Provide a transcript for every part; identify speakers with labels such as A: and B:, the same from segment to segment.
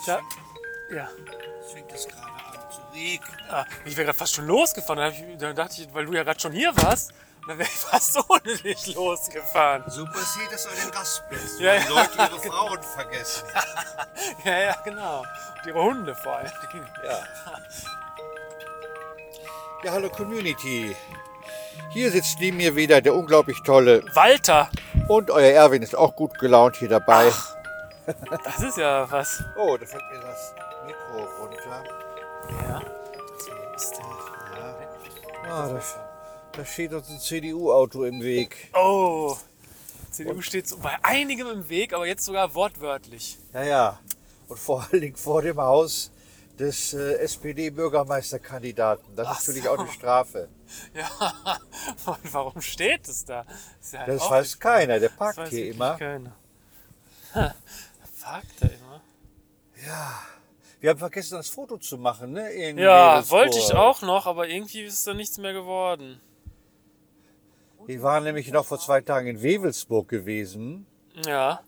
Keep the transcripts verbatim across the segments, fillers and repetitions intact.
A: Da, ja.
B: Es fängt das gerade an zu regnen.
A: Ah, ich wäre gerade fast schon losgefahren. Dann, hab ich, dann dachte ich, weil du ja gerade schon hier warst, dann wäre ich fast ohne dich losgefahren.
B: So passiert es an den Rastplätzen,
A: Ja,
B: wenn
A: ja.
B: Leute ihre Frauen vergessen.
A: Ja, ja, genau. Und ihre Hunde vor allen Dingen.
B: Ja. Ja, hallo Community. Hier sitzt neben mir wieder der unglaublich tolle
A: Walter,
B: und euer Erwin ist auch gut gelaunt hier dabei.
A: das ist ja was.
B: Oh, da fällt mir das Mikro runter.
A: Ja. Das ist der,
B: Ah, da, da steht uns ein C D U-Auto im Weg.
A: oh, C D U steht so bei einigem im Weg, aber jetzt sogar wortwörtlich.
B: Ja, ja. Und vor allen Dingen vor dem Haus des äh, S P D-Bürgermeisterkandidaten. Das
A: Ach
B: ist natürlich
A: so.
B: auch eine Strafe.
A: Ja, und warum steht es da? Ist ja halt
B: Das
A: auch
B: weiß
A: nicht-
B: keiner, der
A: das
B: parkt
A: weiß
B: hier
A: wirklich
B: immer.
A: Keiner. Ha, da parkt er immer.
B: Wir haben vergessen, das Foto zu machen, ne? In
A: Ja,
B: Wedelsburg.
A: wollte ich auch noch, aber irgendwie ist da nichts mehr geworden.
B: Wir waren nämlich noch vor zwei Tagen in Wewelsburg gewesen.
A: Ja,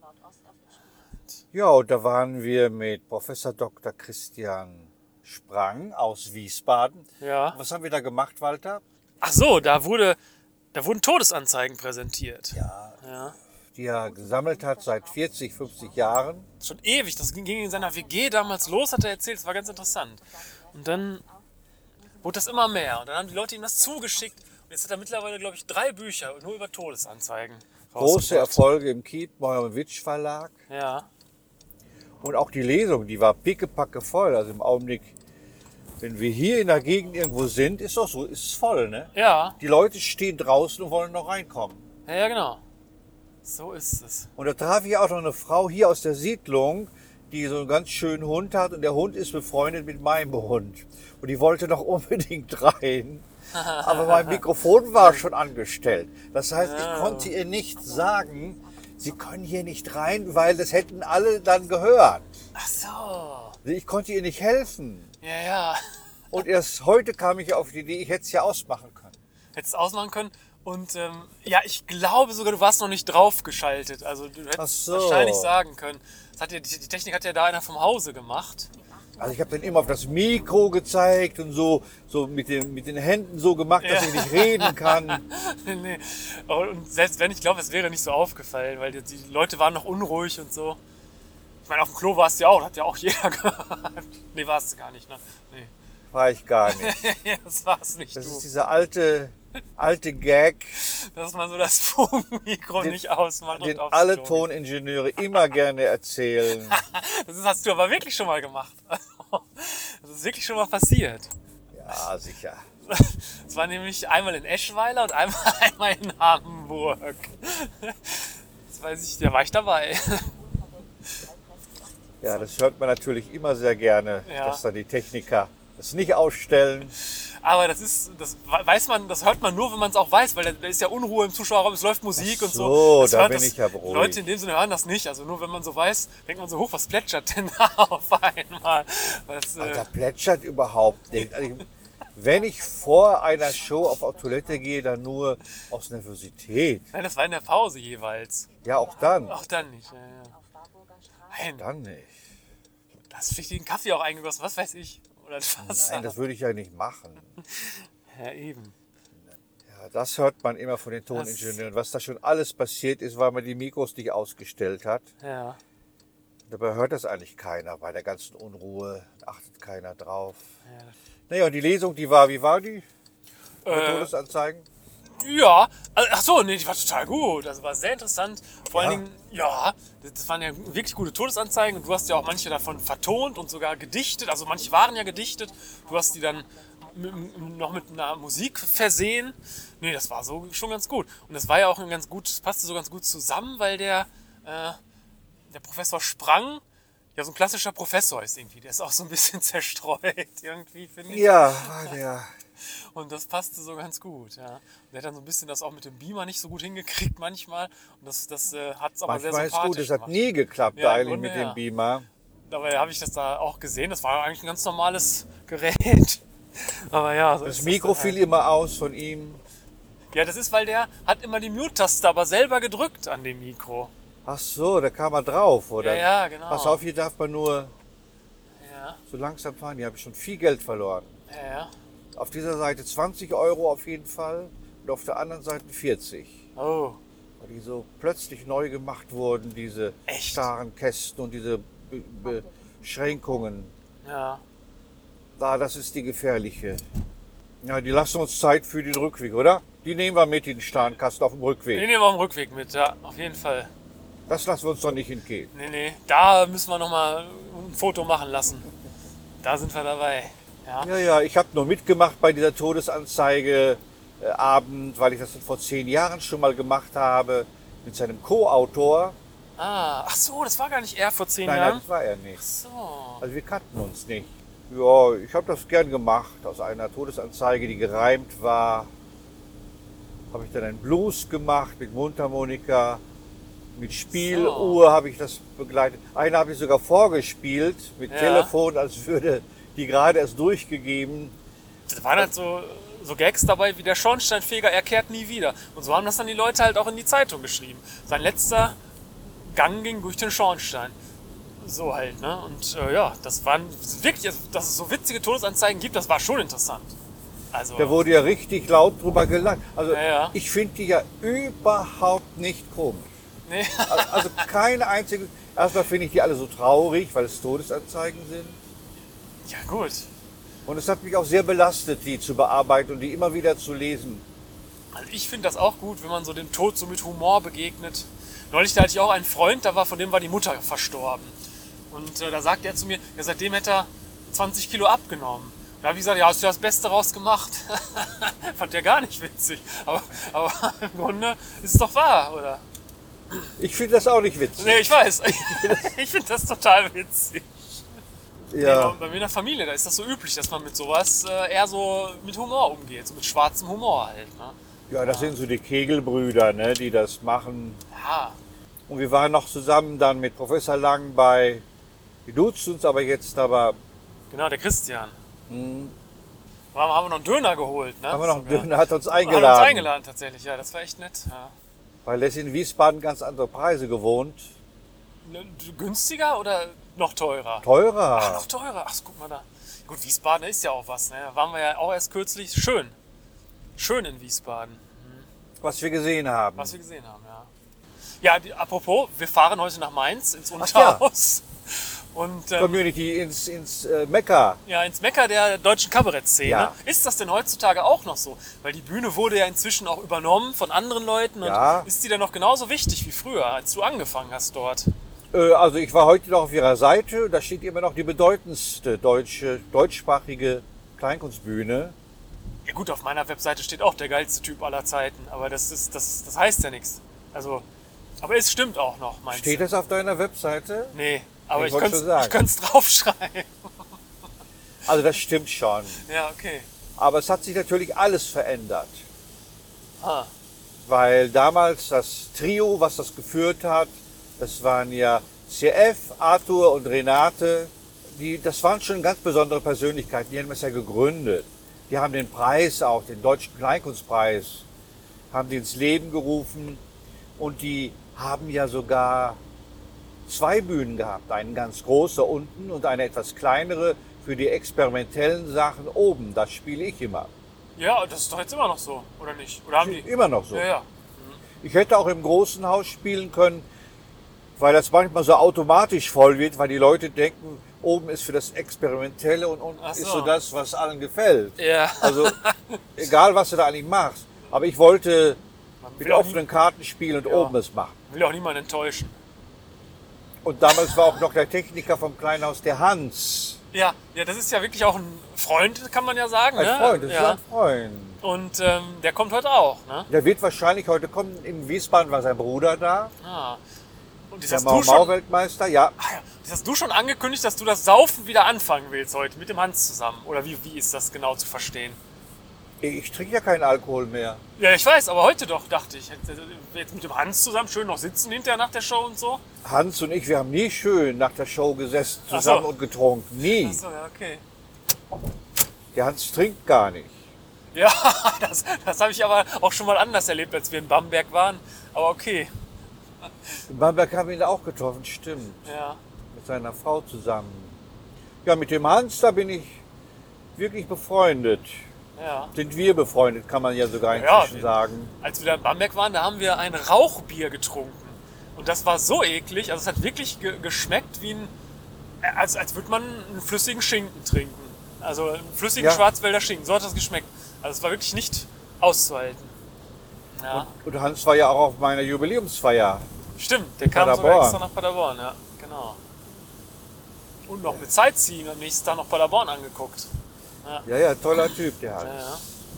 B: Ja, und da waren wir mit Professor Doktor Christian Sprang aus Wiesbaden.
A: ja.
B: Was haben wir da gemacht, Walter?
A: Ach so, da wurde, da wurden Todesanzeigen präsentiert.
B: Ja,
A: Ja.
B: die er gesammelt hat seit vierzig, fünfzig Jahren.
A: Schon ewig, das ging ging in seiner W G damals los, hat er erzählt, das war ganz interessant. Und dann wurde das immer mehr und dann haben die Leute ihm das zugeschickt. Und jetzt hat er mittlerweile, glaube ich, drei Bücher nur über Todesanzeigen
B: Große
A: rausgebracht.
B: Erfolge im Kiepenheuer-Witsch Verlag.
A: Ja,
B: Und auch die Lesung, die war pickepacke voll. Also im Augenblick, wenn wir hier in der Gegend irgendwo sind, ist doch so, ist es voll, ne?
A: ja,
B: Die Leute stehen draußen und wollen noch reinkommen.
A: ja, ja, genau. So ist es.
B: Und da traf ich auch noch eine Frau hier aus der Siedlung, die so einen ganz schönen Hund hat. Und der Hund ist befreundet mit meinem Hund. Und die wollte noch unbedingt rein. Aber mein Mikrofon war schon angestellt. Das heißt, ich konnte ihr nicht sagen, sie können hier nicht rein, weil das hätten alle dann gehört.
A: Ach so.
B: Ich konnte ihr nicht helfen.
A: Ja, ja.
B: Und erst heute kam ich auf die Idee, ich hätte es ja ausmachen können.
A: Hättest ausmachen können. Und ähm, ja, ich glaube sogar, du warst noch nicht draufgeschaltet. Also du hättest
B: Ach so.
A: wahrscheinlich sagen können. Das hat ja, die die Technik hat ja da einer vom Hause gemacht.
B: Also ich habe dann immer auf das Mikro gezeigt und so, so mit, den, mit den Händen so gemacht, dass
A: Ja.
B: ich nicht reden kann.
A: Nee. Und selbst wenn, ich glaube, es wäre nicht so aufgefallen, weil die, die Leute waren noch unruhig und so. Ich meine, auf dem Klo warst du ja auch, hat ja auch jeder gehört. Nee, warst du gar nicht, ne? Nee.
B: War ich gar nicht.
A: Das war's nicht,
B: Das
A: du.
B: ist dieser alte, alte Gag,
A: Dass man so das Funkmikro
B: Den-
A: nicht ausmacht
B: den
A: und aufs
B: alle
A: Klo geht.
B: Toningenieure immer gerne erzählen.
A: Das ist, hast du aber wirklich schon mal gemacht. Das ist wirklich schon mal passiert.
B: Ja, sicher.
A: Es war nämlich einmal in Eschweiler und einmal, einmal in Hamburg. Das weiß ich, da war ich dabei.
B: Ja, das hört man natürlich immer sehr gerne,
A: Ja.
B: dass da die Techniker das nicht ausstellen.
A: Aber das ist, das weiß man, das hört man nur, wenn man es auch weiß, weil da, da ist ja Unruhe im Zuschauerraum, es läuft Musik
B: Ach
A: und
B: so,
A: so. Das
B: da
A: hört
B: bin
A: das,
B: ich ja beruhigt.
A: Leute in dem Sinne hören das nicht. Also nur wenn man so weiß, denkt man so, hoch, was plätschert denn da auf einmal? Das, äh,
B: Da plätschert überhaupt nicht. Also ich, wenn ich vor einer Show auf die Toilette gehe, dann nur aus Nervosität.
A: nein, das war in der Pause jeweils.
B: Ja, auch dann.
A: Auch dann nicht. Ja, ja. Nein,
B: Dann nicht.
A: da hast du vielleicht den Kaffee auch eingegossen, was weiß ich. Oder was?
B: Nein, das würde ich ja nicht machen.
A: Ja, eben.
B: Ja, das hört man immer von den Toningenieuren, was da schon alles passiert ist, weil man die Mikros nicht ausgestellt hat.
A: Ja.
B: Dabei hört das eigentlich keiner, bei der ganzen Unruhe achtet keiner drauf.
A: Ja.
B: Naja, und die Lesung, die war, wie war die? Bei
A: Äh,
B: Todesanzeigen?
A: Ja, also, ach so, nee, die war total gut. Das war sehr interessant. Vor
B: Ja.
A: allen Dingen, ja, das das waren ja wirklich gute Todesanzeigen und du hast ja auch manche davon vertont und sogar gedichtet. Also manche waren ja gedichtet. Du hast die dann mit, noch mit einer Musik versehen. Nee, das war so schon ganz gut. Und das war ja auch ein ganz gut, das passte so ganz gut zusammen, weil der, äh, der Professor Sprang ja so ein klassischer Professor ist irgendwie. Der ist auch so ein bisschen zerstreut irgendwie, finde ich.
B: Ja, war der.
A: Und das passte so ganz gut, ja. Und der hat dann so ein bisschen das auch mit dem Beamer nicht so gut hingekriegt manchmal. Und das, das äh, hat es aber sehr
B: Manchmal ist
A: sympathisch
B: gut, es hat
A: gemacht.
B: nie geklappt
A: Ja, im
B: eigentlich
A: Grunde
B: mit
A: ja.
B: dem Beamer.
A: Dabei habe ich das da auch gesehen. Das war eigentlich ein ganz normales Gerät. Aber ja, so
B: Das
A: ist
B: Mikro
A: dann halt.
B: fiel immer aus von ihm.
A: Ja, das ist, weil der hat immer die Mute-Taste aber selber gedrückt an dem Mikro.
B: Ach so, da kam er drauf, oder?
A: Ja, ja, genau.
B: Pass auf, hier darf man nur
A: Ja,
B: So langsam fahren die, habe ich schon viel Geld verloren.
A: ja, ja.
B: Auf dieser Seite zwanzig Euro auf jeden Fall und auf der anderen Seite vierzig.
A: Oh,
B: Weil die so plötzlich neu gemacht wurden, diese
A: Echt?
B: starren Kästen und diese Be Beschränkungen.
A: ja.
B: Da, das ist die gefährliche. Ja, die lassen uns Zeit für den Rückweg, oder? Die nehmen wir mit, den Starrenkasten auf dem
A: Den
B: Rückweg.
A: nehmen wir auf dem Rückweg mit, ja, auf jeden Fall.
B: Das lassen wir uns doch nicht entgehen.
A: Nee, nee, da müssen wir nochmal ein Foto machen lassen. Da sind wir dabei. Ja,
B: Ja, ja, ich habe nur mitgemacht bei dieser Todesanzeige äh, Abend, weil ich das vor zehn Jahren schon mal gemacht habe mit seinem Co-Autor.
A: ah, ach so, das war gar nicht er vor zehn
B: Nein, nein,
A: Jahren.
B: das war er nicht.
A: Ach so.
B: Also wir kannten uns nicht. Ja, ich habe das gern gemacht. Aus einer Todesanzeige, die gereimt war, habe ich dann einen Blues gemacht mit Mundharmonika. Mit Spieluhr habe ich das begleitet. Eine habe ich sogar vorgespielt mit
A: Ja.
B: Telefon, als würde die gerade erst durchgegeben.
A: Da waren halt so, so Gags dabei wie der Schornsteinfeger, er kehrt nie wieder. Und so haben das dann die Leute halt auch in die Zeitung geschrieben. Sein letzter Gang ging durch den Schornstein. So halt, ne? Und äh, ja, das waren wirklich, also, dass es so witzige Todesanzeigen gibt, das war schon interessant. Also,
B: Da wurde ja richtig laut drüber gelacht. Also
A: Ja, ja.
B: ich finde die ja überhaupt nicht komisch.
A: nee.
B: Also, also keine einzige. Erstmal finde ich die alle so traurig, weil es Todesanzeigen sind.
A: Ja, gut.
B: Und es hat mich auch sehr belastet, die zu bearbeiten und die immer wieder zu lesen.
A: Also ich finde das auch gut, wenn man so dem Tod so mit Humor begegnet. Neulich da hatte ich auch einen Freund, da war, von dem war die Mutter verstorben. Und äh, da sagte er zu mir, ja, seitdem hätte er zwanzig Kilo abgenommen. Da habe ich gesagt, ja, hast du das Beste raus gemacht? Fand der gar nicht witzig. Aber, aber im Grunde ist es doch wahr, oder?
B: Ich finde das auch nicht witzig.
A: Nee, ich weiß. Ich finde das total witzig.
B: Ja.
A: Nee, bei mir in der Familie, da ist das so üblich, dass man mit sowas äh, eher so mit Humor umgeht. So mit schwarzem Humor halt. Ne?
B: ja, das sind so die Kegelbrüder, ne, die das machen.
A: Ja,
B: Und wir waren noch zusammen dann mit Professor Lang bei, wir duzen uns aber jetzt, aber
A: genau, der Christian.
B: mh,
A: Da haben wir noch einen Döner geholt. Ne?
B: haben wir noch einen
A: Sogar.
B: Döner, hat uns
A: Hat
B: eingeladen.
A: uns eingeladen tatsächlich, ja, das war echt nett. Ja.
B: Weil er ist in Wiesbaden ganz andere Preise gewohnt.
A: Ne, Günstiger oder noch teurer?
B: Teurer.
A: Ach, noch teurer. Ach, guck mal da. Gut, Wiesbaden ist ja auch was. Ne? Da waren wir ja auch erst kürzlich. Schön. Schön in Wiesbaden,
B: Was wir gesehen haben.
A: was wir gesehen haben, ja. Ja, die, apropos, wir fahren heute nach Mainz, ins
B: ja.
A: Unterhaus. Und ähm,
B: Community ins, ins äh, Mekka.
A: ja, ins Mekka der deutschen Kabarettszene.
B: Ja.
A: Ist das denn heutzutage auch noch so? Weil die Bühne wurde ja inzwischen auch übernommen von anderen Leuten. Und
B: Ja.
A: ist die denn noch genauso wichtig wie früher, als du angefangen hast dort?
B: Äh, also ich war heute noch auf ihrer Seite. Da steht immer noch die bedeutendste deutsche, deutschsprachige Kleinkunstbühne.
A: Ja gut, auf meiner Webseite steht auch der geilste Typ aller Zeiten. Aber das, ist, das, das heißt ja nichts. Also, aber es stimmt auch noch, meinst
B: Steht
A: du?
B: das auf deiner Webseite?
A: Nee, aber
B: Ich
A: ich,
B: wollte
A: könnte
B: schon sagen.
A: ich könnte es draufschreiben.
B: Also das stimmt schon.
A: Ja, okay.
B: Aber es hat sich natürlich alles verändert.
A: Ah,
B: Weil damals das Trio, was das geführt hat, das waren ja C F, Arthur und Renate. Die, das waren schon ganz besondere Persönlichkeiten. Die haben es ja gegründet. Die haben den Preis auch, den Deutschen Kleinkunstpreis, haben die ins Leben gerufen. Und die haben ja sogar zwei Bühnen gehabt. Eine ganz große unten und eine etwas kleinere für die experimentellen Sachen oben. Das spiele ich immer.
A: ja, das ist doch jetzt immer noch so, oder nicht? Oder haben die?
B: Immer noch so.
A: Ja, ja.
B: Ich hätte auch im großen Haus spielen können, weil das manchmal so automatisch voll wird, weil die Leute denken, oben ist für das Experimentelle und unten
A: Ach so.
B: ist so das, was allen gefällt.
A: Ja.
B: Also egal, was du da eigentlich machst. Aber ich wollte
A: Man
B: mit
A: will auch,
B: offenen Karten spielen und
A: Ja.
B: oben es machen.
A: nie, will auch niemanden enttäuschen.
B: Und damals war auch noch der Techniker vom Kleinhaus, der Hans.
A: Ja, ja, das ist ja wirklich auch ein Freund, kann man ja sagen.
B: Ein
A: ne?
B: Freund, das ist
A: ja.
B: ein Freund.
A: Und ähm, der kommt heute auch, ne?
B: Der wird wahrscheinlich heute kommen. In Wiesbaden war sein Bruder da,
A: Ah. Und das
B: der
A: hast, du schon,
B: Mau-Mau-Weltmeister. Ja,
A: ah, ja, das hast du schon angekündigt, dass du das Saufen wieder anfangen willst heute mit dem Hans zusammen. Oder wie, wie ist das genau zu verstehen?
B: ich trinke ja keinen Alkohol mehr.
A: Ja, ich weiß, aber heute doch, dachte ich. Jetzt mit dem Hans zusammen schön noch sitzen hinterher nach der Show und so.
B: Hans und ich, wir haben nie schön nach der Show gesessen
A: Ach
B: zusammen
A: so.
B: und getrunken. Nie.
A: Achso, ja, okay.
B: Der Hans trinkt gar nicht.
A: Ja, das, das habe ich aber auch schon mal anders erlebt, als wir in Bamberg waren. Aber okay,
B: In Bamberg haben wir ihn auch getroffen, stimmt.
A: ja.
B: Mit seiner Frau zusammen. Ja, mit dem Hans, da bin ich wirklich befreundet.
A: Ja.
B: Sind wir befreundet, kann man ja sogar
A: Ja,
B: inzwischen
A: wir-
B: sagen.
A: Als wir da in Bamberg waren, da haben wir ein Rauchbier getrunken. Und das war so eklig, also es hat wirklich ge geschmeckt wie ein, als, als würde man einen flüssigen Schinken trinken. Also einen flüssigen
B: Ja.
A: Schwarzwälder Schinken, so hat das geschmeckt. Also es war wirklich nicht auszuhalten. Ja,
B: Und Hans war ja auch auf meiner Jubiläumsfeier.
A: stimmt, der kam sogar
B: Paderborn.
A: extra nach Paderborn, ja, genau. Und noch mit Sightseeing am nächsten Tag noch Paderborn angeguckt.
B: Ja, ja, toller Typ, der Hans.
A: Ja, ja.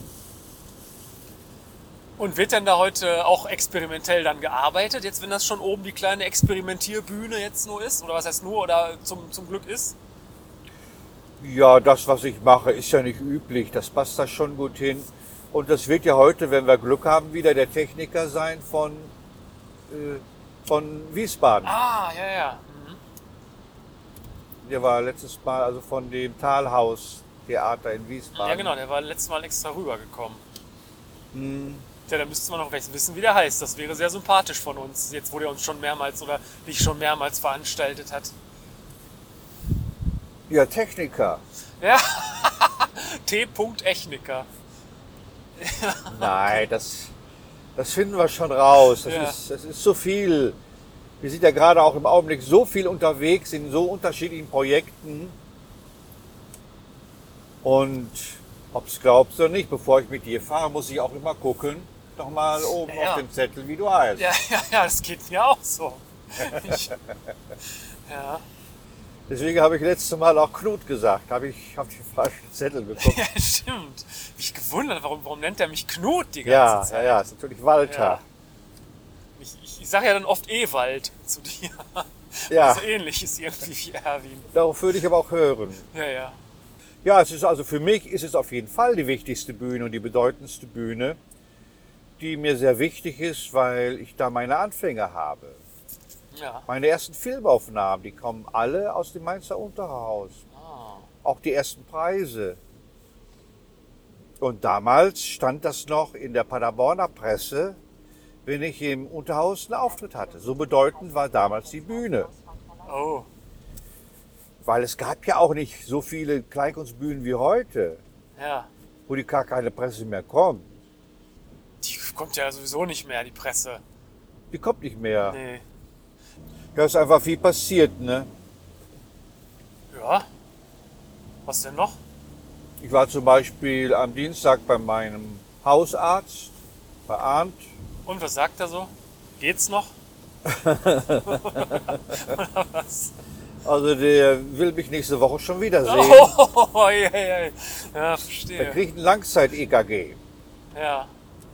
A: Und wird denn da heute auch experimentell dann gearbeitet, jetzt wenn das schon oben die kleine Experimentierbühne jetzt nur ist? Oder was heißt nur oder zum, zum Glück ist?
B: Ja, das, was ich mache, ist ja nicht üblich. Das passt da schon gut hin. Und das wird ja heute, wenn wir Glück haben, wieder der Techniker sein von, äh, von Wiesbaden.
A: Ah, ja, ja. Mhm.
B: Der war letztes Mal also von dem Talhaus-Theater in Wiesbaden.
A: Ja, genau, der war letztes Mal extra rübergekommen.
B: Hm.
A: Ja, da müsste man noch wissen, wie der heißt. Das wäre sehr sympathisch von uns, jetzt wo der uns schon mehrmals oder dich schon mehrmals veranstaltet hat.
B: Ja, Techniker.
A: Ja, T. Echniker.
B: Nein, das, das finden wir schon raus. Das,
A: Ja.
B: ist, das ist so viel. Wir sind ja gerade auch im Augenblick so viel unterwegs in so unterschiedlichen Projekten. Und ob es glaubst oder nicht, bevor ich mit dir fahre, muss ich auch immer gucken, nochmal oben
A: Ja.
B: auf dem Zettel, wie du heißt.
A: Ja, ja, ja, das geht mir auch so. Ich, ja.
B: Deswegen habe ich letztes Mal auch Knut gesagt, habe ich auf den falschen Zettel geguckt.
A: Ja, stimmt. Mich gewundert, warum, warum nennt er mich Knut die ganze
B: Ja, ja,
A: Zeit?
B: ja, ist natürlich Walter.
A: Ja. Ich, ich, ich sage ja dann oft Ewald zu dir.
B: Ja.
A: So ähnlich ist irgendwie wie Erwin.
B: Darauf würde ich aber auch hören.
A: Ja, ja.
B: Ja, es ist also für mich ist es auf jeden Fall die wichtigste Bühne und die bedeutendste Bühne, die mir sehr wichtig ist, weil ich da meine Anfänge habe.
A: Ja.
B: Meine ersten Filmaufnahmen, die kommen alle aus dem Mainzer Unterhaus.
A: Ah.
B: Auch die ersten Preise. Und damals stand das noch in der Paderborner Presse, wenn ich im Unterhaus einen Auftritt hatte. So bedeutend war damals die Bühne.
A: Oh.
B: Weil es gab ja auch nicht so viele Kleinkunstbühnen wie heute,
A: Ja.
B: wo die gar keine Presse mehr kommt.
A: Die kommt ja sowieso nicht mehr, die Presse.
B: Die kommt nicht mehr.
A: Nee.
B: Da ist einfach viel passiert, ne?
A: Ja. Was denn noch?
B: Ich war zum Beispiel am Dienstag bei meinem Hausarzt, bei Arndt.
A: Und was sagt er so? Geht's noch? Oder was?
B: Also der will mich nächste Woche schon wiedersehen.
A: Oh, ja, ja, ja. Ja,
B: Der
A: verstehe.
B: kriegt ein Langzeit-E K G.
A: Ja.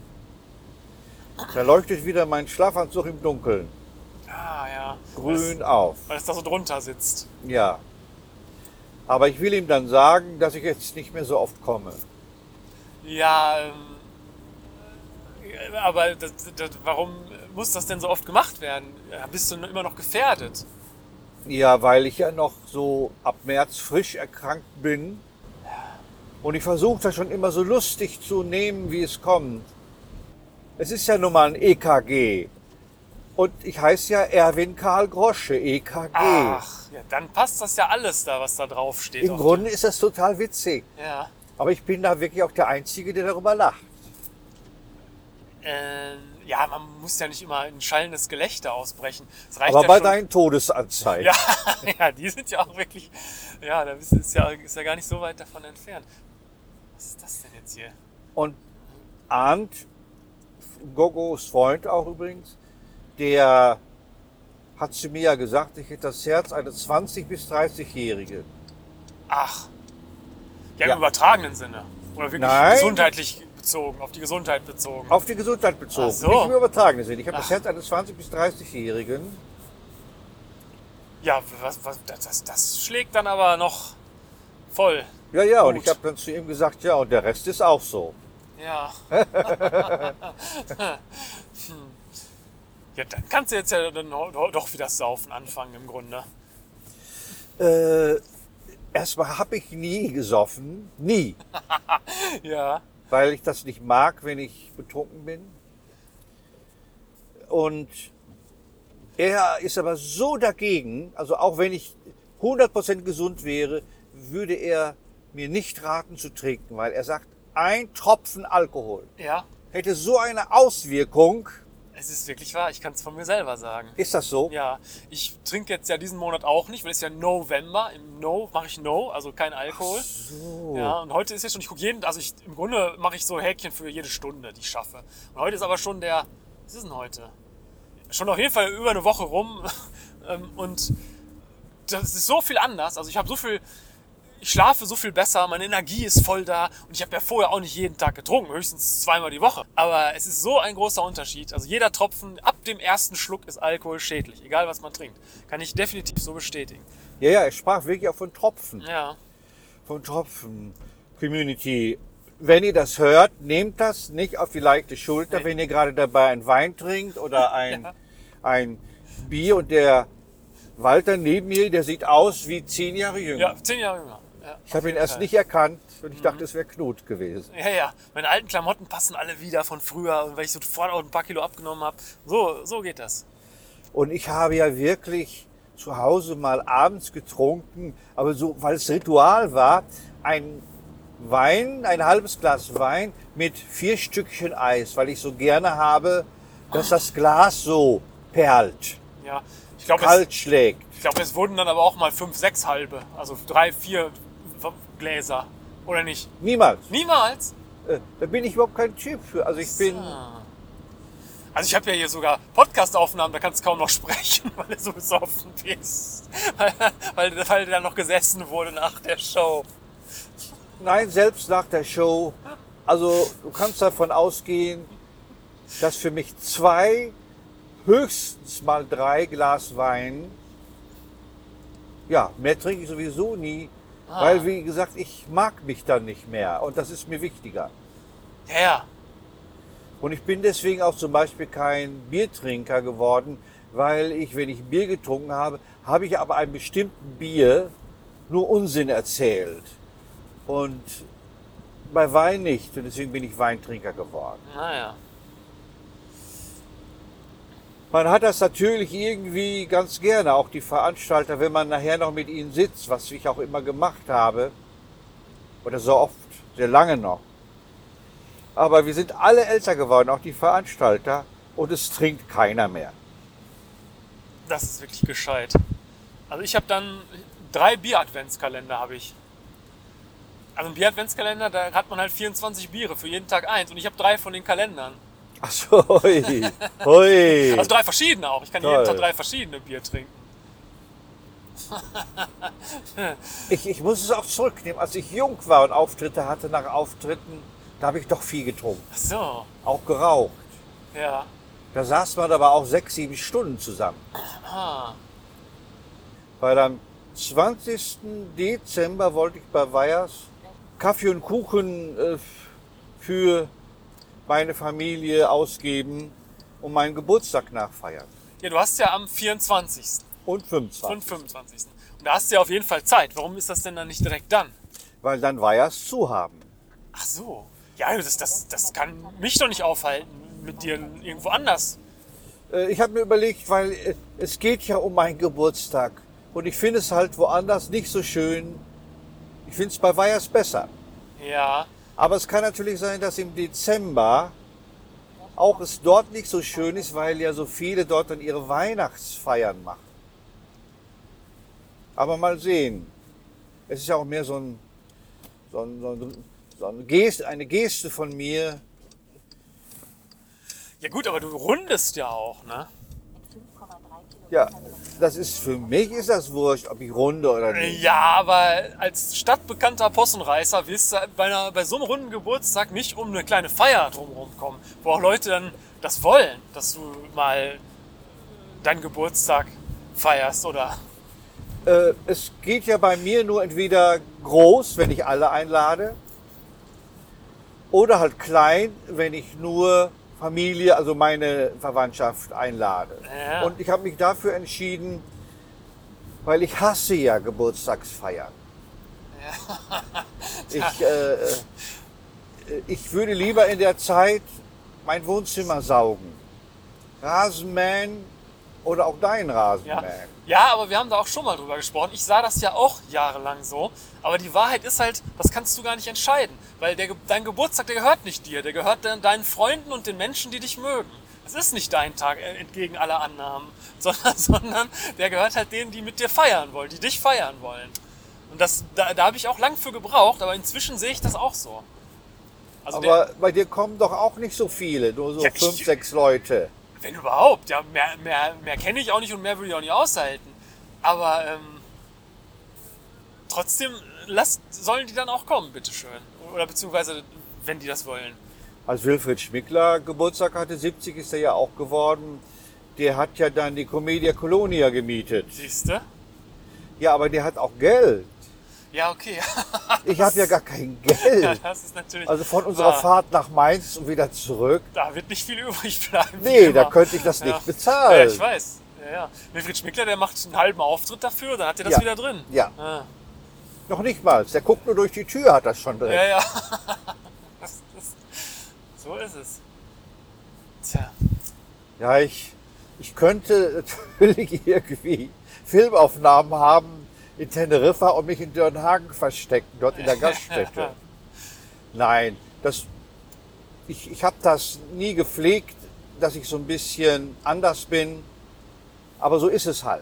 B: Da leuchtet wieder mein Schlafanzug im Dunkeln.
A: Ah, ja.
B: Grün auf.
A: Weil es da so drunter sitzt.
B: Ja. Aber ich will ihm dann sagen, dass ich jetzt nicht mehr so oft komme.
A: Ja, ähm, äh, aber das, das, warum muss das denn so oft gemacht werden? Ja, bist du immer noch gefährdet?
B: Ja, weil ich ja noch so ab März frisch erkrankt bin. Und ich versuche das schon immer so lustig zu nehmen, wie es kommt. Es ist ja nun mal ein E K G. Und ich heiße ja Erwin Karl Grosche, E K G.
A: Ach, ja, dann passt das ja alles da, was da drauf steht.
B: Im
A: auf
B: Grunde ist das total witzig.
A: dem- Ja.
B: Aber ich bin da wirklich auch der Einzige, der darüber lacht.
A: Äh, ja, man muss ja nicht immer ein schallendes Gelächter ausbrechen. Es reicht
B: Aber
A: ja
B: bei
A: schon,
B: deinen Todesanzeigen.
A: Ja, ja, die sind ja auch wirklich. Ja, da ist ist ja, ist ja gar nicht so weit davon entfernt. Was ist das denn jetzt hier?
B: Und Arndt, Gogos Freund auch übrigens, der hat zu mir ja gesagt, ich hätte das Herz eines zwanzig- bis dreißigjährigen.
A: Ach. Ja,
B: Ja.
A: im übertragenen Sinne. Oder wirklich
B: Nein.
A: gesundheitlich bezogen, auf die Gesundheit bezogen.
B: Auf die Gesundheit bezogen,
A: Ach so.
B: nicht im übertragenen Sinn. Ich habe
A: Ach.
B: das Herz eines zwanzig- bis dreißigjährigen.
A: Ja, was, was, das, das schlägt dann aber noch voll.
B: Ja, ja, und
A: Gut.
B: ich habe dann zu ihm gesagt, ja, und der Rest ist auch so.
A: Ja. hm. Ja, dann kannst du jetzt ja dann doch wieder saufen anfangen im Grunde.
B: Äh, erstmal habe ich nie gesoffen, nie,
A: Ja.
B: weil ich das nicht mag, wenn ich betrunken bin. Und er ist aber so dagegen, also auch wenn ich hundert Prozent gesund wäre, würde er mir nicht raten zu trinken, weil er sagt, ein Tropfen Alkohol
A: Ja,
B: hätte so eine Auswirkung.
A: es ist wirklich wahr. Ich kann es von mir selber sagen.
B: Ist das so?
A: Ja, ich trinke jetzt ja diesen Monat auch nicht, weil es ist ja November. Im No mache ich No, also kein Alkohol.
B: So.
A: Ja, und heute ist ja schon, ich gucke jeden, also ich, im Grunde mache ich so Häkchen für jede Stunde, die ich schaffe. Und heute ist aber schon der, was ist denn heute? Schon auf jeden Fall über eine Woche rum. Ähm, und das ist so viel anders. Also ich habe so viel, ich schlafe so viel besser, meine Energie ist voll da. Und ich habe ja vorher auch nicht jeden Tag getrunken, höchstens zweimal die Woche. Aber es ist so ein großer Unterschied. Also jeder Tropfen ab dem ersten Schluck ist Alkohol schädlich, egal was man trinkt. Kann ich definitiv so bestätigen.
B: Ja, ja, er sprach wirklich auch von Tropfen.
A: Ja.
B: Von Tropfen. Community. Wenn ihr das hört, nehmt das nicht auf die leichte Schulter,
A: Nee.
B: wenn ihr gerade dabei einen Wein trinkt oder ein,
A: Ja.
B: ein Bier. Und der Walter neben mir, der sieht aus wie zehn Jahre jünger.
A: Ja, zehn Jahre jünger. Ja,
B: Ich habe
A: auf
B: ihn
A: jeden
B: erst
A: Fall.
B: nicht erkannt und ich dachte, es wäre Knut gewesen.
A: Ja, ja. Meine alten Klamotten passen alle wieder von früher, und weil ich sofort auch ein paar Kilo abgenommen habe. So, so geht das.
B: Und ich habe ja wirklich zu Hause mal abends getrunken, aber so, weil es Ritual war, ein Wein, ein halbes Glas Wein mit vier Stückchen Eis, weil ich so gerne habe, dass das Glas so perlt,
A: Ja. Ich glaube, es,
B: kalt schlägt.
A: ich glaub, es wurden dann aber auch mal fünf, sechs halbe. Also drei, vier Gläser. Oder nicht?
B: Niemals.
A: Niemals.
B: Äh, Da bin ich überhaupt kein Typ für. Also ich bin,
A: Also ich habe ja hier sogar Podcast-Aufnahmen, da kannst du kaum noch sprechen, weil du so besoffen bist. Weil, weil, weil da noch gesessen wurde nach der Show.
B: nein, selbst nach der Show, also du kannst davon ausgehen, dass für mich zwei, höchstens mal drei Glas Wein, ja, mehr trinke ich sowieso nie,
A: Ah.
B: weil, wie gesagt, ich mag mich dann nicht mehr und das ist mir wichtiger.
A: Ja, ja.
B: Und ich bin deswegen auch zum Beispiel kein Biertrinker geworden, weil ich, wenn ich Bier getrunken habe, habe ich aber einem bestimmten Bier nur Unsinn erzählt. Und bei Wein nicht. Und deswegen bin ich Weintrinker geworden.
A: Naja.
B: Man hat das natürlich irgendwie ganz gerne, auch die Veranstalter, wenn man nachher noch mit ihnen sitzt, was ich auch immer gemacht habe. Oder so oft, sehr lange noch. Aber wir sind alle älter geworden, auch die Veranstalter. Und es trinkt keiner mehr.
A: Das ist wirklich gescheit. Also ich habe dann drei Bier-Adventskalender habe ich. Also ein Bier-Adventskalender, da hat man halt vierundzwanzig Biere, für jeden Tag eins. Und ich habe drei von den Kalendern.
B: Ach so, hui, hui.
A: Also drei verschiedene auch. Ich kann
B: Toll.
A: jeden Tag drei verschiedene Bier trinken.
B: Ich, ich muss es auch zurücknehmen. Als ich jung war und Auftritte hatte, nach Auftritten, da habe ich doch viel getrunken.
A: Ach so,
B: Auch geraucht.
A: ja.
B: Da saß man aber auch sechs, sieben Stunden zusammen.
A: Ah,
B: Weil am zwanzigsten Dezember wollte ich bei Weyers Kaffee und Kuchen äh, für meine Familie ausgeben und meinen Geburtstag nachfeiern.
A: ja, du hast ja am vierundzwanzigsten
B: Und
A: und
B: fünfundzwanzig.
A: fünfundzwanzigsten Und da hast du ja auf jeden Fall Zeit. Warum ist das denn dann nicht direkt dann?
B: Weil dann Weyers zu haben.
A: Ach so. Ja, das, das, das kann mich doch nicht aufhalten, mit dir irgendwo anders.
B: Äh, Ich habe mir überlegt, weil äh, es geht ja um meinen Geburtstag. Und ich finde es halt woanders nicht so schön. Ich finde es bei Weyers besser.
A: Ja,
B: Aber es kann natürlich sein, dass im Dezember auch es dort nicht so schön ist, weil ja so viele dort dann ihre Weihnachtsfeiern machen. Aber mal sehen. Es ist ja auch mehr so, ein, so, ein, so, ein, so eine, Geste, eine Geste von mir.
A: ja gut, aber du rundest ja auch, ne?
B: Ja, das ist für mich ist das wurscht, ob ich runde oder nicht.
A: Ja, aber als stadtbekannter Possenreißer willst du bei, einer, bei so einem runden Geburtstag nicht um eine kleine Feier drumherum kommen, wo auch Leute dann das wollen, dass du mal deinen Geburtstag feierst oder...
B: Äh, es geht ja bei mir nur entweder groß, wenn ich alle einlade, oder halt klein, wenn ich nur Familie, also meine Verwandtschaft einlade.
A: Ja.
B: Und ich habe mich dafür entschieden, weil ich hasse ja Geburtstagsfeiern. Ich, äh, äh, ich würde lieber in der Zeit mein Wohnzimmer saugen, Rasenmähen oder auch deinen
A: Ja.
B: Rasenmähen.
A: ja, aber wir haben da auch schon mal drüber gesprochen. Ich sah das ja auch jahrelang so. Aber die Wahrheit ist halt, das kannst du gar nicht entscheiden. Weil der, Ge- dein Geburtstag, der gehört nicht dir. Der gehört de- deinen Freunden und den Menschen, die dich mögen. Es ist nicht dein Tag, äh, entgegen aller Annahmen. Sondern, sondern der gehört halt denen, die mit dir feiern wollen, die dich feiern wollen. Und das, da, da habe ich auch lang für gebraucht, aber inzwischen sehe ich das auch so. Also der,
B: Aber bei dir kommen doch auch nicht so viele, nur so
A: Ja, ich-
B: fünf, sechs Leute.
A: wenn überhaupt, ja, mehr, mehr, mehr kenne ich auch nicht und mehr würde ich auch nicht aushalten. Aber ähm, trotzdem lass, sollen die dann auch kommen, bitteschön. Oder beziehungsweise, wenn die das wollen.
B: Als Wilfried Schmickler Geburtstag hatte, siebzig ist er ja auch geworden, der hat ja dann die Commedia Colonia gemietet.
A: Siehst du?
B: Ja, aber der hat auch Geld.
A: Ja, okay.
B: Ich habe ja gar kein
A: Ja,
B: Geld.
A: das ist natürlich.
B: Also von unserer
A: wahr.
B: Fahrt nach Mainz und wieder zurück.
A: Da wird nicht viel übrig bleiben. wie
B: Nee, da
A: immer.
B: könnte ich das
A: Ja.
B: nicht
A: Ja,
B: bezahlen.
A: ich weiß. Ja, ja. Wilfried Schmickler, der macht einen halben Auftritt dafür, dann hat er das
B: Ja.
A: wieder drin.
B: Ja,
A: Ah.
B: noch nicht mal. Der guckt nur durch die Tür, hat das schon drin.
A: Ja, ja. Das, das, so ist es. Tja.
B: Ja, ich, ich könnte natürlich irgendwie Filmaufnahmen haben in Teneriffa und mich in Dörnhagen verstecken, dort in der Gaststätte. Nein, das, ich, ich habe das nie gepflegt, dass ich so ein bisschen anders bin, aber so ist es halt.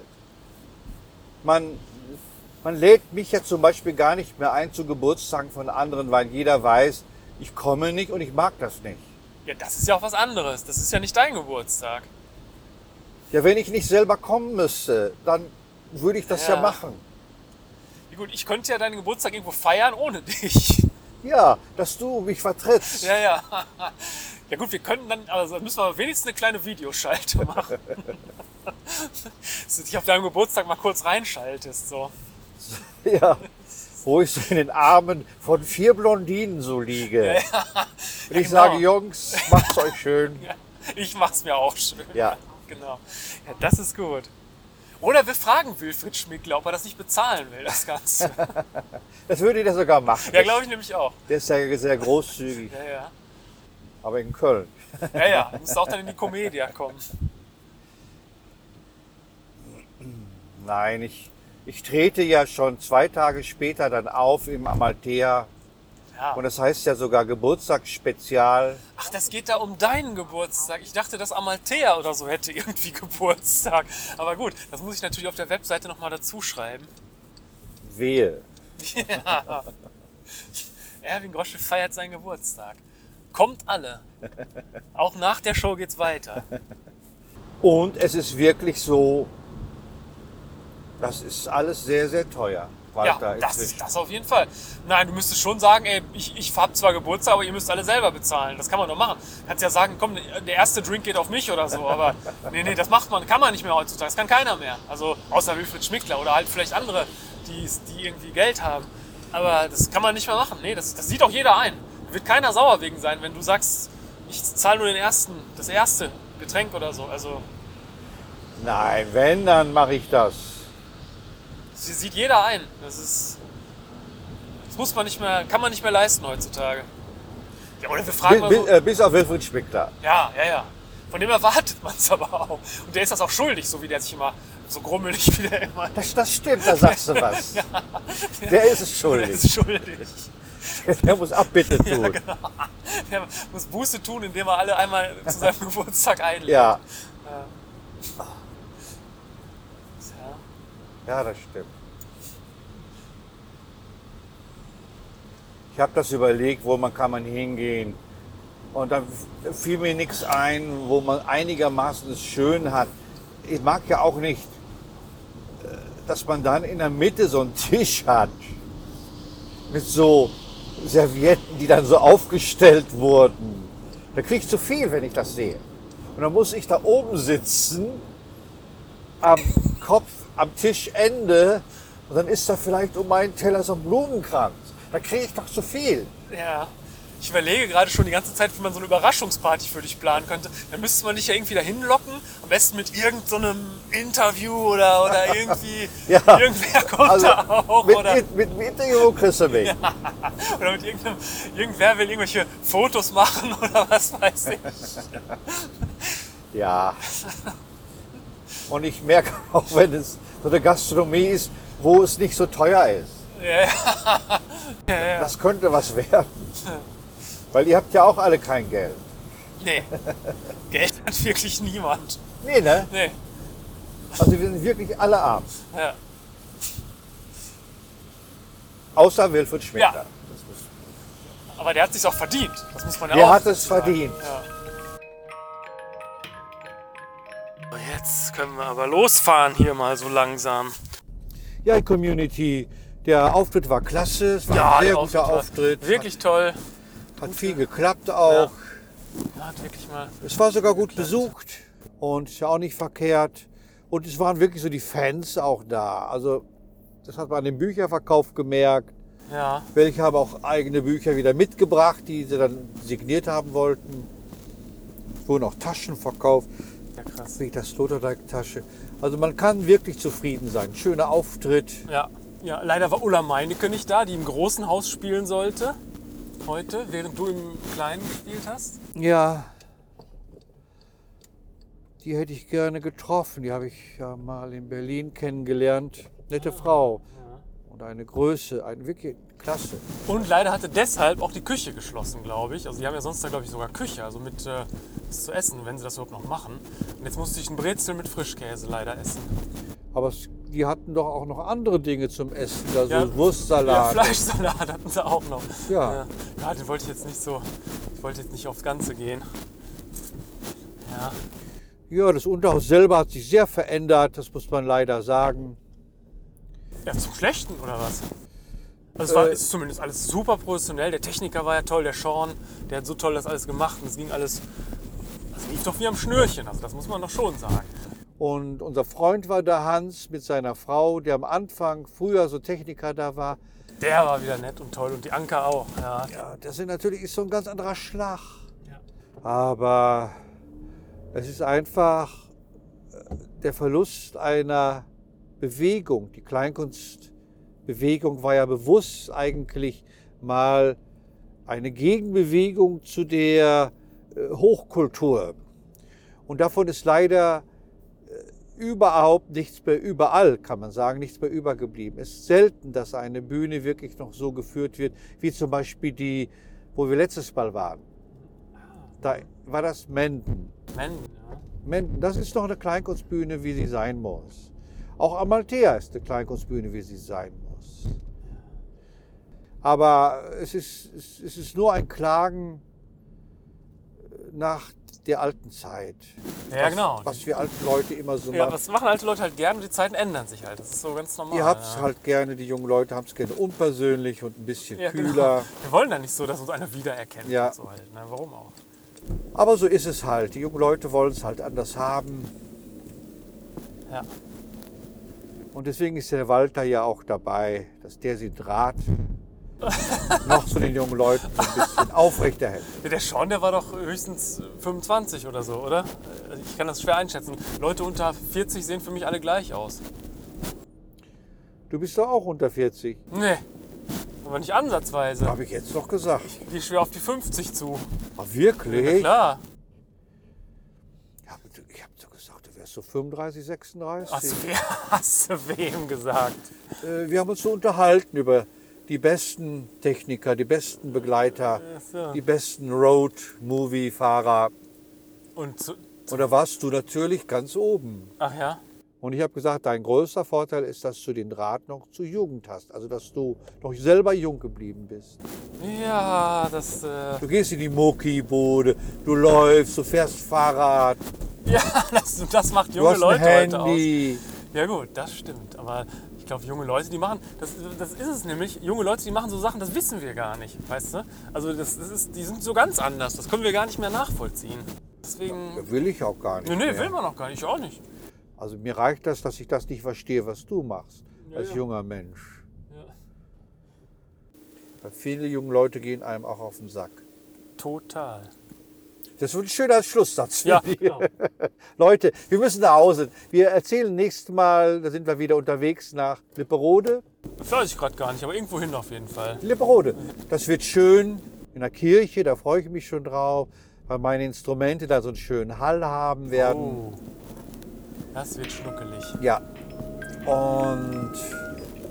B: Man, man lädt mich ja zum Beispiel gar nicht mehr ein zu Geburtstagen von anderen, weil jeder weiß, ich komme nicht und ich mag das nicht.
A: Ja, das ist ja auch was anderes. Das ist ja nicht dein Geburtstag.
B: Ja, wenn ich nicht selber kommen müsste, dann würde ich das ja,
A: Ja.
B: machen.
A: Ja, gut, ich könnte ja deinen Geburtstag irgendwo feiern ohne dich.
B: Ja, dass du mich vertrittst.
A: Ja, ja. Ja gut, wir können dann, also dann müssen wir wenigstens eine kleine Videoschalte machen. Dass du dich auf deinem Geburtstag mal kurz reinschaltest. So.
B: Ja, wo ich so in den Armen von vier Blondinen so liege. Und ich
A: genau.
B: sage, Jungs, macht's euch schön.
A: Ja, ich mach's mir auch schön.
B: Ja.
A: Genau. Ja, das ist gut. Oder wir fragen Wilfried Schmickler, ob er das nicht bezahlen will, das Ganze.
B: Das würde der sogar machen.
A: Ja, glaube ich nämlich auch.
B: Der ist ja sehr großzügig,
A: Ja, ja.
B: aber in Köln.
A: Ja, ja. Du musst auch dann in die Commedia kommen.
B: Nein, ich, ich trete ja schon zwei Tage später dann auf im Amalthea.
A: Ja.
B: Und das heißt ja sogar Geburtstagsspezial.
A: Ach, das geht da um deinen Geburtstag. Ich dachte, das Amalthea oder so hätte irgendwie Geburtstag. Aber gut, das muss ich natürlich auf der Webseite nochmal dazu schreiben.
B: Wehe.
A: Ja. Erwin Grosche feiert seinen Geburtstag. Kommt alle. Auch nach der Show geht's weiter.
B: Und es ist wirklich so, das ist alles sehr, sehr teuer. Walter,
A: Ja, das
B: inzwischen.
A: ist das auf jeden Fall. Nein, du müsstest schon sagen, ey, ich, ich hab zwar Geburtstag, aber ihr müsst alle selber bezahlen. Das kann man doch machen. Du kannst ja sagen, komm, der erste Drink geht auf mich oder so. Aber nee, nee, das macht man, kann man nicht mehr heutzutage. Das kann keiner mehr. Also außer Wilfried Schmickler oder halt vielleicht andere, die, die irgendwie Geld haben. Aber das kann man nicht mehr machen. Nee, das, das sieht auch jeder ein. Da wird keiner sauer wegen sein, wenn du sagst, ich zahle nur den ersten, das erste Getränk oder so. Also
B: Nein, wenn, dann mache ich das.
A: das sieht jeder ein. Das ist, das muss man nicht mehr, kann man nicht mehr leisten heutzutage. Ja, oder wir fragen mal
B: Bis,
A: so,
B: äh, bis auf Wilfried Schmickler.
A: ja, ja, ja. Von dem erwartet man es aber auch. Und der ist das auch schuldig, so wie der sich immer so grummelig wie der immer.
B: Das, das stimmt, da sagst du was. Der ist es
A: Der
B: schuldig.
A: ist schuldig.
B: Der muss Abbitte tun.
A: Ja, genau. Der muss Buße tun, indem er alle einmal zu seinem Geburtstag einlädt.
B: Ja,
A: Tja.
B: ja, das stimmt. Ich habe das überlegt, wo man kann man hingehen. Und dann fiel mir nichts ein, wo man einigermaßen es schön hat. Ich mag ja auch nicht, äh, dass man dann in der Mitte so einen Tisch hat. Mit so Servietten, die dann so aufgestellt wurden. Da kriege ich zu viel, wenn ich das sehe. Und dann muss ich da oben sitzen, am Kopf, am Tischende, und dann ist da vielleicht um meinen Teller so ein Blumenkranz. Da kriege ich doch zu viel.
A: Ja. Ich überlege gerade schon die ganze Zeit, wie man so eine Überraschungsparty für dich planen könnte. Dann müsste man dich ja irgendwie dahin locken, am besten mit irgendeinem so Interview oder, oder irgendwie,
B: Ja.
A: irgendwer kommt
B: Also
A: da auch.
B: mit,
A: Oder,
B: mit, mit, mit Interview kriegst du mich.
A: oder mit irgendeinem, irgendwer will irgendwelche Fotos machen oder was weiß ich.
B: Ja. Und ich merke auch, wenn es so eine Gastronomie ist, wo es nicht so teuer ist.
A: Ja, ja, ja.
B: Das könnte was werden. Weil ihr habt ja auch alle kein Geld.
A: Nee, Geld hat wirklich niemand.
B: Nee, ne?
A: Nee.
B: Also wir sind wirklich alle arm.
A: Ja.
B: Außer Wilfried Schmidt.
A: Ja. Aber der hat sich's auch verdient. Das muss man ja
B: Der
A: auch
B: hat es
A: sagen.
B: verdient.
A: Ja. Jetzt können wir aber losfahren hier mal so langsam.
B: Ja, Community. Der Auftritt war klasse. Es war
A: Ja,
B: ein sehr
A: der
B: guter
A: Auftritt war
B: Auftritt.
A: Wirklich toll.
B: Hat viel geklappt auch.
A: Ja. Ja, hat wirklich mal.
B: Es war sogar gut besucht und ist ja auch nicht verkehrt. Und es waren wirklich so die Fans auch da. Also das hat man an dem Bücherverkauf gemerkt.
A: Ja.
B: Welche haben auch eigene Bücher wieder mitgebracht, die sie dann signiert haben wollten. Es wurden auch Taschen verkauft,
A: Ja, krass.
B: wie das Sloterdijk-Tasche. Also man kann wirklich zufrieden sein. Schöner Auftritt.
A: Ja. Ja, leider war Ulla Meinecke nicht da, die im großen Haus spielen sollte. Heute, während du im Kleinen gespielt hast.
B: Ja, die hätte ich gerne getroffen. Die habe ich ja mal in Berlin kennengelernt. Nette Frau und eine Größe, eine wirklich klasse.
A: Und leider hatte deshalb auch die Küche geschlossen, glaube ich. Also die haben ja sonst da, glaube ich, sogar Küche, also mit äh, was zu essen, wenn sie das überhaupt noch machen. Und jetzt musste ich ein Brezel mit Frischkäse leider essen.
B: Aber es, die hatten doch auch noch andere Dinge zum Essen, also
A: Ja,
B: Wurstsalat.
A: Ja, Fleischsalat hatten sie auch noch.
B: Ja.
A: Ja, ja, den wollte ich jetzt nicht so, ich wollte jetzt nicht aufs Ganze gehen. Ja,
B: Ja, das Unterhaus selber hat sich sehr verändert, das muss man leider sagen.
A: ja zum Schlechten oder was? Also es war
B: Äh,
A: ist zumindest alles super professionell. Der Techniker war ja toll, der Sean, der hat so toll das alles gemacht. Und es ging alles, das lief doch wie am Schnürchen. Also das muss man doch schon sagen.
B: Und unser Freund war da, Hans, mit seiner Frau, der am Anfang früher so Techniker da war.
A: Der war wieder nett und toll und die Anker auch. Ja,
B: Ja, das ist natürlich ist so ein ganz anderer Schlag.
A: Ja.
B: Aber es ist einfach äh, der Verlust einer Bewegung. Die Kleinkunstbewegung war ja bewusst eigentlich mal eine Gegenbewegung zu der äh, Hochkultur. Und davon ist leider äh, überhaupt nichts mehr, überall kann man sagen, nichts mehr übergeblieben. Es ist selten, dass eine Bühne wirklich noch so geführt wird, wie zum Beispiel die, wo wir letztes Mal waren. Da war das Menden.
A: Menden, ja.
B: Menden, das ist noch eine Kleinkunstbühne, wie sie sein muss. Auch Amalthea ist eine Kleinkunstbühne, wie sie sein muss. Aber es ist, es es ist nur ein Klagen nach der alten Zeit.
A: Ja,
B: was,
A: genau.
B: Was wir alten Leute immer so
A: Ja,
B: machen.
A: was machen alte Leute halt gerne? Die Zeiten ändern sich halt. Das ist so ganz normal.
B: Ihr habt es
A: ja.
B: halt gerne, die jungen Leute haben es gerne unpersönlich und ein bisschen
A: Ja,
B: kühler.
A: genau. Wir wollen ja nicht so, dass uns einer wiedererkennt.
B: Ja.
A: Und so halt, ne? Warum auch?
B: Aber so ist es halt. Die jungen Leute wollen es halt anders haben.
A: Ja.
B: Und deswegen ist der Walter ja auch dabei, dass der sie Draht noch zu den jungen Leuten so ein bisschen aufrechterhält.
A: Ja, der Sean, der war doch höchstens fünfundzwanzig oder so, oder? Ich kann das schwer einschätzen. Leute unter vierzig sehen für mich alle gleich aus.
B: Du bist doch auch unter vierzig.
A: Nee, aber nicht ansatzweise.
B: Habe ich jetzt noch gesagt.
A: Ich gehe schwer auf die fünfzig zu.
B: Ah,
A: Ja,
B: wirklich?
A: klar.
B: Ja, aber du- ich habe so gesagt, du wärst so fünfunddreißig, sechsunddreißig.
A: Was, wer hast du wem gesagt?
B: Äh, wir haben uns so unterhalten über die besten Techniker, die besten Begleiter,
A: Ach so.
B: die besten Road-Movie-Fahrer.
A: Und zu,
B: Und da warst du natürlich ganz oben.
A: ach ja?
B: Und ich habe gesagt, dein größter Vorteil ist, dass du den Draht noch zur Jugend hast. Also, dass du noch selber jung geblieben bist.
A: Ja, das. Äh,
B: Du gehst in die Muckibude, du läufst, du fährst Fahrrad,
A: ja, das, das macht
B: du
A: junge
B: hast
A: Leute
B: ein
A: heute aus.
B: Handy.
A: Ja gut, das stimmt. Aber ich glaube, junge Leute, die machen, das, das ist es nämlich, junge Leute, die machen so Sachen, das wissen wir gar nicht, weißt du? Also das, das ist, die sind so ganz anders, das können wir gar nicht mehr nachvollziehen. Deswegen,
B: Will ich auch gar nicht
A: nee, nee,
B: mehr.
A: will man auch gar nicht, ich auch nicht.
B: Also mir reicht das, dass ich das nicht verstehe, was du machst,
A: Ja,
B: als
A: ja.
B: junger Mensch.
A: Ja.
B: Weil viele junge Leute gehen einem auch auf den Sack.
A: Total.
B: Das wird ein schöner Schlusssatz.
A: Ja,
B: finde ich.
A: genau.
B: Leute, wir müssen nach Hause. Wir erzählen nächstes Mal, da sind wir wieder unterwegs nach Lipperode.
A: Das weiß ich gerade gar nicht, aber irgendwo hin auf jeden Fall.
B: Lipperode. Das wird schön in der Kirche, da freue ich mich schon drauf, weil meine Instrumente da so einen schönen Hall haben werden.
A: Oh. Das wird schnuckelig.
B: Ja. Und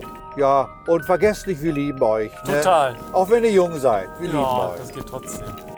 B: ja, und vergesst nicht, wir lieben euch. Ne?
A: Total.
B: Auch wenn ihr jung seid, wir lieben
A: Ja,
B: euch.
A: das geht trotzdem.